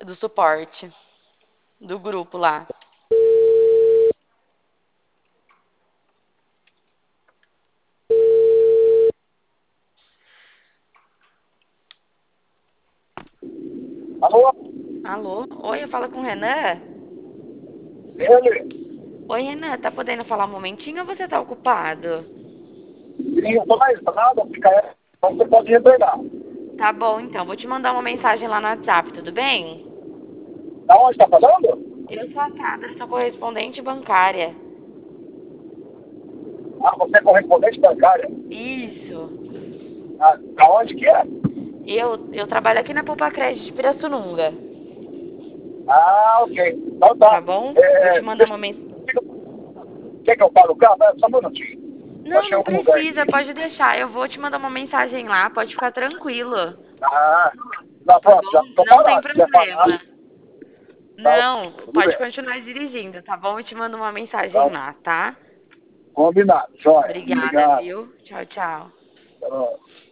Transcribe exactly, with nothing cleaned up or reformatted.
do suporte, do grupo lá. Alô? Alô? Oi, eu falo com o Renan? Ele? Oi, Renan, tá podendo falar um momentinho ou você tá ocupado? Sim, eu tô na estrada, fica aí. Então você pode retornar. Tá bom, então, vou te mandar uma mensagem lá no WhatsApp, tudo bem? Da onde tá falando? Eu sou a Cada, sou correspondente bancária. Ah, você é correspondente bancária. Isso. Ah, da onde que é? Eu, eu trabalho aqui na Poupa Crédito de Pirassununga, Ah, ok. Então tá tá. bom? Vou te É, mandar deixa, uma mensagem. quer que eu fale o carro? É, só um minutinho. Eu Não, achei não algum lugar precisa, aqui. pode deixar. Eu vou te mandar uma mensagem lá, pode ficar tranquilo, Ah, não, tá pronto, já bom? tô Não tem parado. Se quiser parar, problema. tá, Não, tudo pode bem. continuar dirigindo, tá bom? Eu te mando uma mensagem Então, lá, tá? combinado. Joia. Obrigada, Obrigado. viu? Tchau, tchau. Tchau.